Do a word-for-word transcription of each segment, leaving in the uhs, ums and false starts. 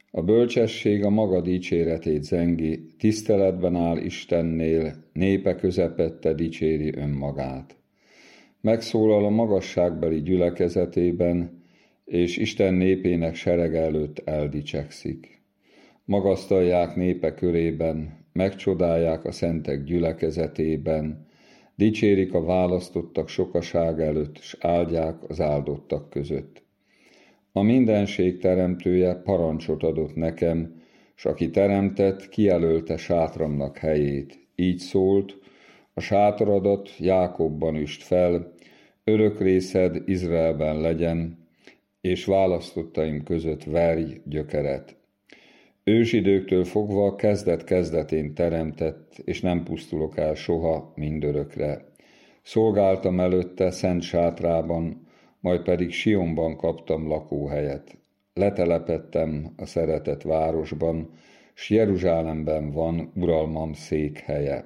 A bölcsesség a maga dicséretét zengi, tiszteletben áll Istennél, népe közepette dicséri önmagát. Megszólal a magasságbeli gyülekezetében, és Isten népének serege előtt eldicsekszik. Magasztalják népe körében, megcsodálják a szentek gyülekezetében, dicsérik a választottak sokaság előtt, s áldják az áldottak között. A mindenség teremtője parancsot adott nekem, s aki teremtett, kijelölte sátramnak helyét. Így szólt, a sátoradat Jákobban üst fel, örök részed Izraelben legyen, és választottaim között verj gyökeret. Ősidőktől fogva kezdet-kezdetén teremtett, és nem pusztulok el soha mindörökre. Szolgáltam előtte szent sátrában, majd pedig Sionban kaptam lakóhelyet. Letelepedtem a szeretett városban, s Jeruzsálemben van uralmam székhelye.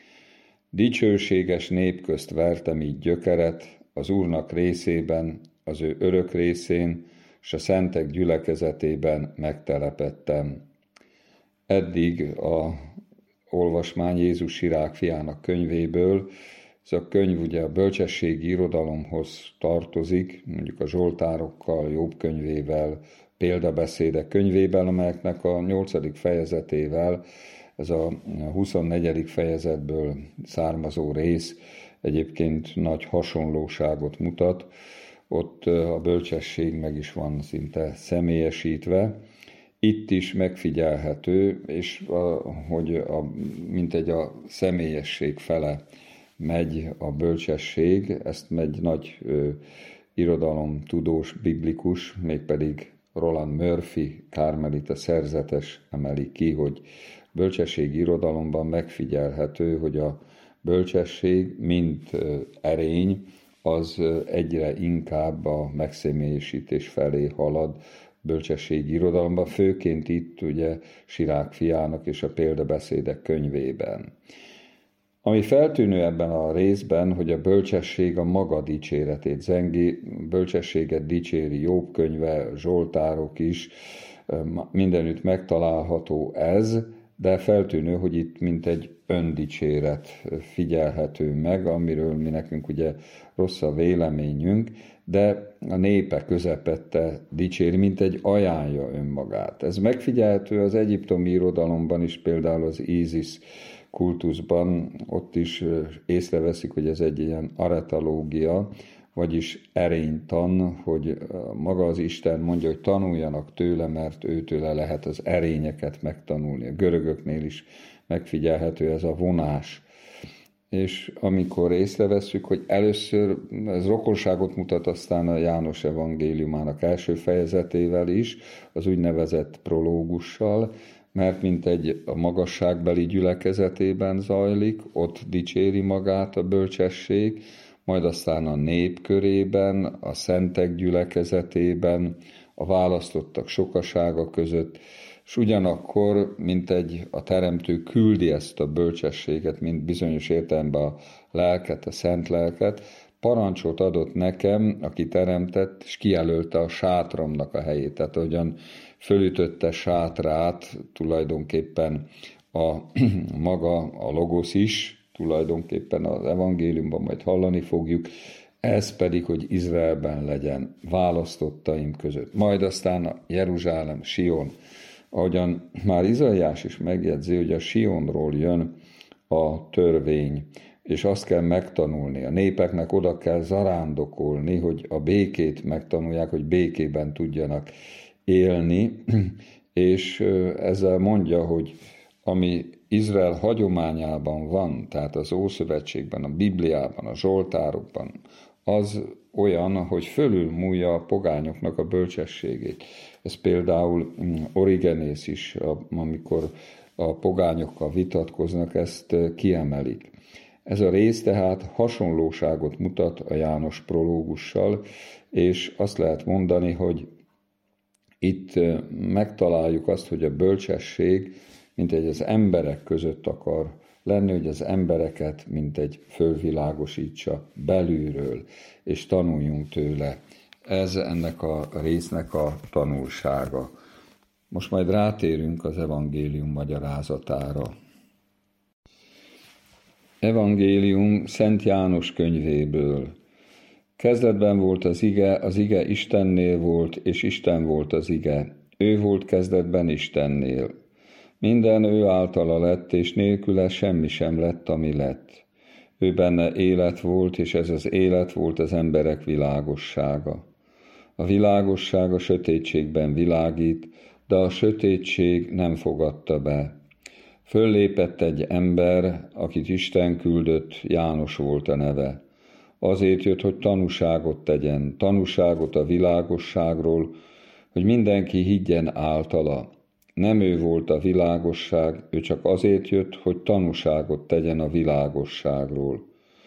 Dicsőséges nép közt vertem így gyökeret, az Úrnak részében, az ő örök részén, s a szentek gyülekezetében megtelepedtem. Eddig a olvasmány Jézus Sirák fiának könyvéből. Ez a könyv ugye a bölcsességi irodalomhoz tartozik, mondjuk a Zsoltárokkal, Jobb könyvével, példabeszédek könyvével, amelyeknek a nyolcadik fejezetével, ez a huszonnegyedik fejezetből származó rész egyébként nagy hasonlóságot mutat. Ott a bölcsesség meg is van szinte személyesítve. Itt is megfigyelhető, és a, hogy a, mintegy a személyesség fele megy a bölcsesség, ezt egy nagy ö, irodalomtudós, biblikus, mégpedig Roland Murphy, kármelita szerzetes emeli ki, hogy bölcsességi irodalomban megfigyelhető, hogy a bölcsesség, mint ö, erény, az egyre inkább a megszemélyesítés felé halad bölcsességi irodalomban, főként itt ugye Sirák fiának és a példabeszédek könyvében. Ami feltűnő ebben a részben, hogy a bölcsesség a maga dicséretét zengi, bölcsességet dicséri Jobb könyve, Zsoltárok is, mindenütt megtalálható ez, de feltűnő, hogy itt mint egy öndicséret figyelhető meg, amiről mi nekünk ugye rossz a véleményünk, de a népe közepette dicséri, mint egy ajánlja önmagát. Ez megfigyelhető az egyiptomi irodalomban is, például az Ízisz kultuszban, ott is észreveszik, hogy ez egy ilyen aretalógia, vagyis erénytan, hogy maga az Isten mondja, hogy tanuljanak tőle, mert őtőle lehet az erényeket megtanulni. A görögöknél is megfigyelhető ez a vonás. És amikor észrevesszük, hogy először ez rokonságot mutat aztán a János evangéliumának első fejezetével is, az úgynevezett prológussal, mert mint egy a magasságbeli gyülekezetében zajlik, ott dicséri magát a bölcsesség, majd aztán a nép körében, a szentek gyülekezetében, a választottak sokasága között, és ugyanakkor, mint egy a teremtő küldi ezt a bölcsességet, mint bizonyos értelemben a lelket, a szent lelket, parancsot adott nekem, aki teremtett, és kijelölte a sátramnak a helyét. Tehát ahogyan fölütötte sátrát, tulajdonképpen a maga, a logosz is, tulajdonképpen az evangéliumban majd hallani fogjuk, ez pedig, hogy Izraelben legyen választottaim között. Majd aztán a Jeruzsálem, Sion, ahogyan már Izaiás is megjegyzi, hogy a Sionról jön a törvény, és azt kell megtanulni, a népeknek oda kell zarándokolni, hogy a békét megtanulják, hogy békében tudjanak élni, és ezzel mondja, hogy ami Izrael hagyományában van, tehát az Ószövetségben, a Bibliában, a Zsoltárokban, az olyan, hogy fölülmúlja a pogányoknak a bölcsességét. Ez például Origenész is, amikor a pogányokkal vitatkoznak, ezt kiemelik. Ez a rész tehát hasonlóságot mutat a János prológussal, és azt lehet mondani, hogy itt megtaláljuk azt, hogy a bölcsesség mint egy az emberek között akar lenni, hogy az embereket mint egy fölvilágosítsa belülről, és tanuljunk tőle. Ez ennek a résznek a tanulsága. Most majd rátérünk az evangélium magyarázatára. Evangélium Szent János könyvéből. Kezdetben volt az ige, az ige Istennél volt, és Isten volt az ige. Ő volt kezdetben Istennél. Minden ő általa lett, és nélküle semmi sem lett, ami lett. Ő benne élet volt, és ez az élet volt az emberek világossága. A világosság a sötétségben világít, de a sötétség nem fogadta be. Föllépett egy ember, akit Isten küldött, János volt a neve. Azért jött, hogy tanúságot tegyen, tanúságot a világosságról, hogy mindenki higgyen általa. Nem ő volt a világosság, ő csak azért jött, hogy tanúságot tegyen a világosságról.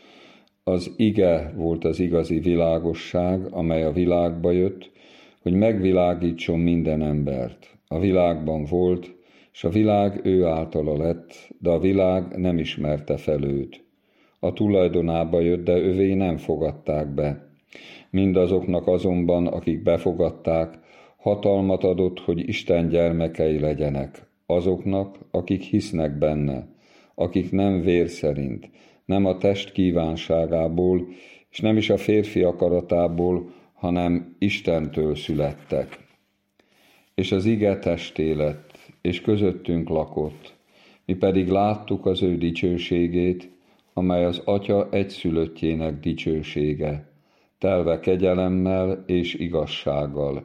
Az ige volt az igazi világosság, amely a világba jött, hogy megvilágítson minden embert. A világban volt, és a világ ő általa lett, de a világ nem ismerte fel őt. A tulajdonába jött, de övé nem fogadták be. Mindazoknak azonban, akik befogadták, hatalmat adott, hogy Isten gyermekei legyenek, azoknak, akik hisznek benne, akik nem vér szerint, nem a test kívánságából, és nem is a férfi akaratából, hanem Istentől születtek. És az ige testé lett, és közöttünk lakott, mi pedig láttuk az ő dicsőségét, amely az Atya egyszülöttjének dicsősége, telve kegyelemmel és igazsággal.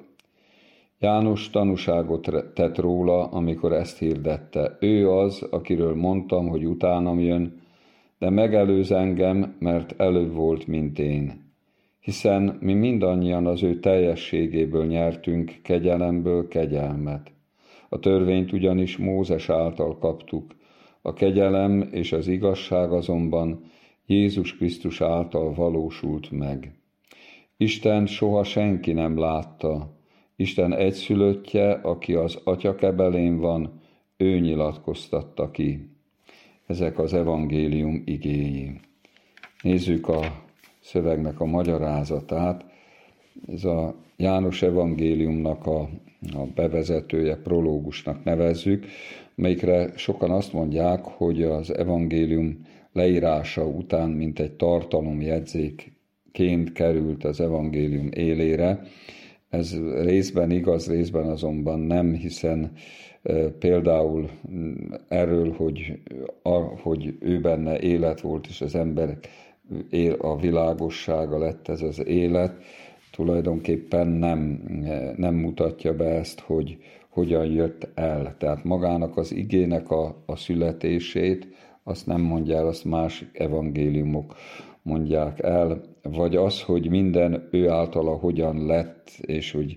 János tanúságot tett róla, amikor ezt hirdette. Ő az, akiről mondtam, hogy utánam jön, de megelőz engem, mert előbb volt, mint én. Hiszen mi mindannyian az ő teljességéből nyertünk kegyelemből kegyelmet. A törvényt ugyanis Mózes által kaptuk, a kegyelem és az igazság azonban Jézus Krisztus által valósult meg. Isten soha senki nem látta, Isten egyszülöttje, aki az Atya kebelén van, ő nyilatkoztatta ki. Ezek az evangélium igéi. Nézzük a szövegnek a magyarázatát. Ez a János evangéliumnak a, a bevezetője, prológusnak nevezzük, melyikre sokan azt mondják, hogy az evangélium leírása után, mint egy tartalomjegyzékként került az evangélium élére. Ez részben igaz, részben azonban nem, hiszen e, például erről, hogy, a, hogy ő benne élet volt, és az emberek él, a világossága lett ez az élet, tulajdonképpen nem, nem mutatja be ezt, hogy hogyan jött el. Tehát magának az igének a, a születését, azt nem mondja el, azt másik evangéliumok mondják el, vagy az, hogy minden ő általa hogyan lett, és hogy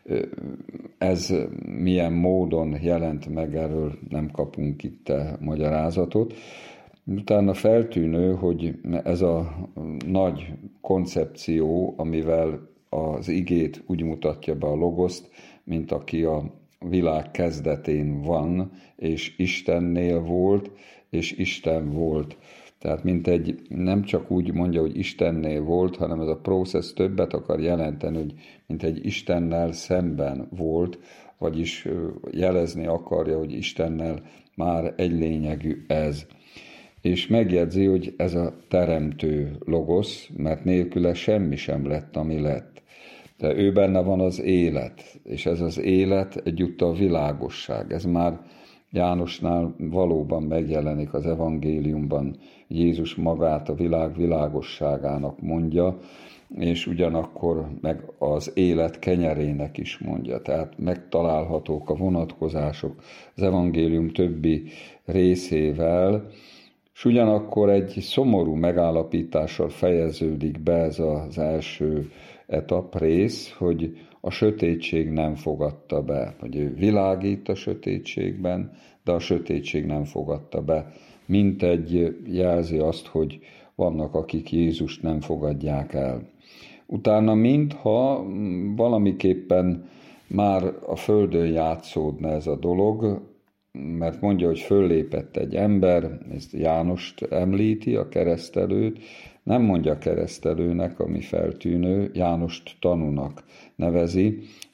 ez milyen módon jelent meg, erről nem kapunk itt magyarázatot. Utána feltűnő, hogy ez a nagy koncepció, amivel az igét úgy mutatja be a logoszt, mint aki a világ kezdetén van, és Istennél volt, és Isten volt. Tehát mint egy, nem csak úgy mondja, hogy Istennél volt, hanem ez a process többet akar jelenteni, hogy mint egy Istennel szemben volt, vagyis jelezni akarja, hogy Istennel már egy lényegű ez. És megjegyzi, hogy ez a teremtő logosz, mert nélküle semmi sem lett, ami lett. De ő benne van az élet, és ez az élet egyúttal világosság. Ez már Jánosnál valóban megjelenik az evangéliumban, Jézus magát a világ világosságának mondja, és ugyanakkor meg az élet kenyerének is mondja. Tehát megtalálhatók a vonatkozások az evangélium többi részével, és ugyanakkor egy szomorú megállapítással fejeződik be ez az első etap rész, hogy a sötétség nem fogadta be, hogy ő világít a sötétségben, de a sötétség nem fogadta be. Mint egy jelzi azt, hogy vannak, akik Jézust nem fogadják el. Utána mintha valamiképpen már a földön játszódna ez a dolog, mert mondja, hogy föllépett egy ember, ezt Jánost említi, a keresztelőt, nem mondja keresztelőnek, ami feltűnő, Jánost tanúnak nevezi,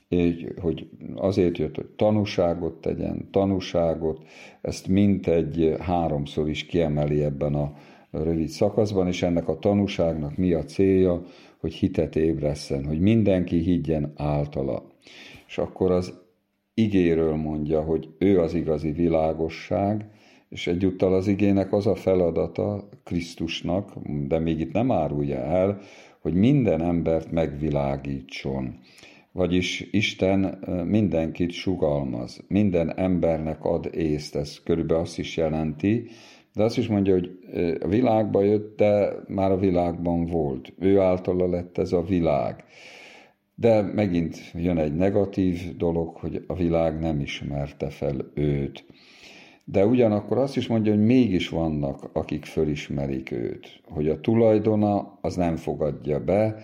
így, hogy azért jött, hogy tanúságot tegyen, tanúságot, ezt mintegy háromszor is kiemeli ebben a rövid szakaszban, és ennek a tanúságnak mi a célja, hogy hitet ébresszen, hogy mindenki higgyen általa. És akkor az igéről mondja, hogy ő az igazi világosság, és egyúttal az igének az a feladata Krisztusnak, de még itt nem árulja el, hogy minden embert megvilágítson. Vagyis Isten mindenkit sugalmaz, minden embernek ad észt, ez körülbelül azt is jelenti, de azt is mondja, hogy a világba jött, de már a világban volt. Ő általa lett ez a világ. De megint jön egy negatív dolog, hogy a világ nem ismerte fel őt. De ugyanakkor azt is mondja, hogy mégis vannak, akik fölismerik őt. Hogy a tulajdona az nem fogadja be,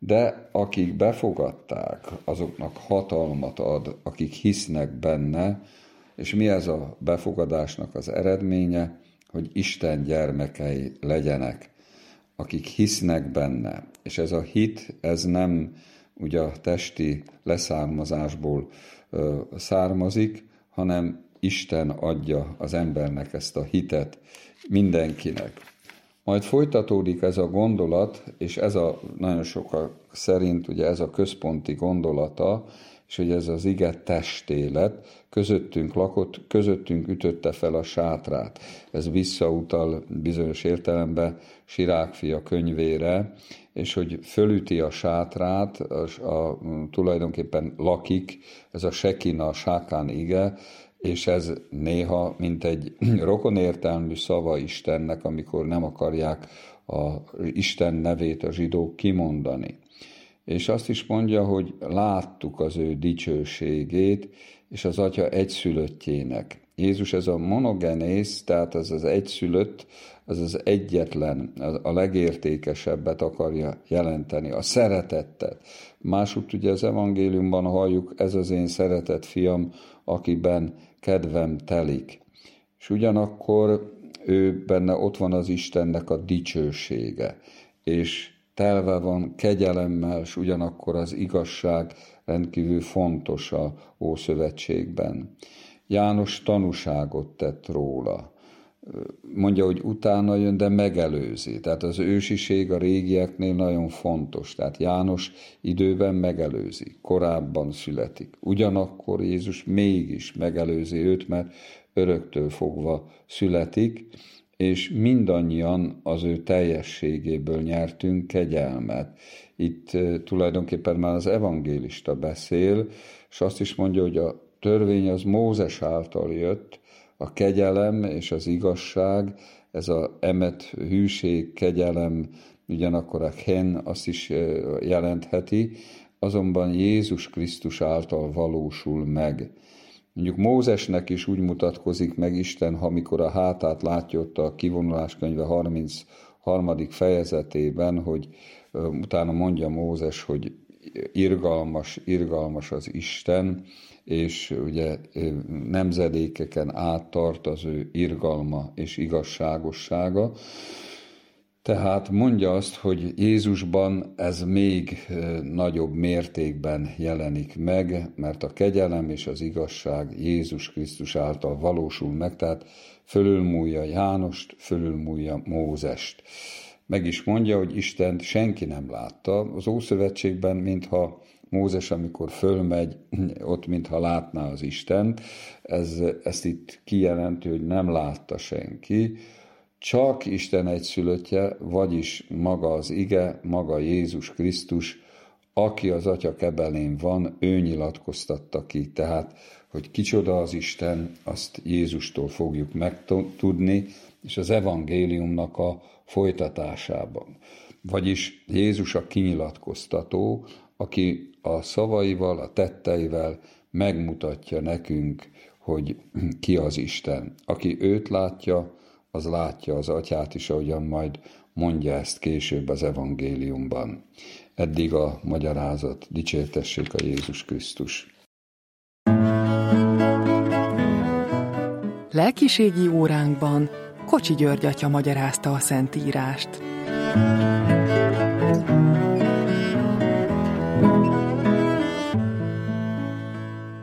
de akik befogadták, azoknak hatalmat ad, akik hisznek benne, és mi ez a befogadásnak az eredménye? Hogy Isten gyermekei legyenek, akik hisznek benne. És ez a hit, ez nem ugye a testi leszármazásból ö, származik, hanem Isten adja az embernek ezt a hitet mindenkinek. Majd folytatódik ez a gondolat, és ez a nagyon sokak szerint ugye ez a központi gondolata, és hogy ez az ige testé lett, közöttünk lakott, közöttünk ütötte fel a sátrát. Ez visszautal bizonyos értelemben Sirák fia könyvére, és hogy fölüti a sátrát, a, a, tulajdonképpen lakik, ez a sekina, a sákán ige, és ez néha, mint egy rokonértelmű szava Istennek, amikor nem akarják a Isten nevét a zsidók kimondani. És azt is mondja, hogy láttuk az ő dicsőségét, és az Atya egyszülöttjének. Jézus ez a monogenész, tehát az az egyszülött, az az egyetlen, a legértékesebbet akarja jelenteni, a szeretettet. Másút ugye az evangéliumban halljuk, ez az én szeretett fiam, akiben kedvem telik. És ugyanakkor ő benne ott van az Istennek a dicsősége, és telve van kegyelemmel, és ugyanakkor az igazság rendkívül fontos a Ószövetségben. János tanúságot tett róla. Mondja, hogy utána jön, de megelőzi. Tehát az ősiség a régieknél nagyon fontos. Tehát János időben megelőzi, korábban születik. Ugyanakkor Jézus mégis megelőzi őt, mert öröktől fogva születik, és mindannyian az ő teljességéből nyertünk kegyelmet. Itt tulajdonképpen már az evangélista beszél, és azt is mondja, hogy a törvény az Mózes által jött, a kegyelem és az igazság, ez a emet hűség, kegyelem, ugyanakkor a chen azt is jelentheti, azonban Jézus Krisztus által valósul meg. Mondjuk Mózesnek is úgy mutatkozik meg Isten, ha amikor a hátát látja ott a Kivonulás könyve harmincharmadik fejezetében, hogy utána mondja Mózes, hogy irgalmas, irgalmas az Isten, és ugye nemzedékeken át tart az ő irgalma és igazságossága. Tehát mondja azt, hogy Jézusban ez még nagyobb mértékben jelenik meg, mert a kegyelem és az igazság Jézus Krisztus által valósul meg, tehát fölülmúlja Jánost, fölülmúlja Mózest. Meg is mondja, hogy Istent senki nem látta. Az Ószövetségben, mintha Mózes, amikor fölmegy, ott mintha látná az Istent, ez, ezt itt kijelenti, hogy nem látta senki, csak Isten egyszülöttje, vagyis maga az ige, maga Jézus Krisztus, aki az Atya kebelén van, ő nyilatkoztatta ki. Tehát, hogy kicsoda az Isten, azt Jézustól fogjuk megtudni, és az evangéliumnak a folytatásában. Vagyis Jézus a kinyilatkoztató, aki a szavaival, a tetteivel megmutatja nekünk, hogy ki az Isten. Aki őt látja, az látja az Atyát is, ahogyan majd mondja ezt később az evangéliumban. Eddig a magyarázat, dicsértessék a Jézus Krisztus. Lelkiségi óránkban Kocsi György atya magyarázta a Szentírást.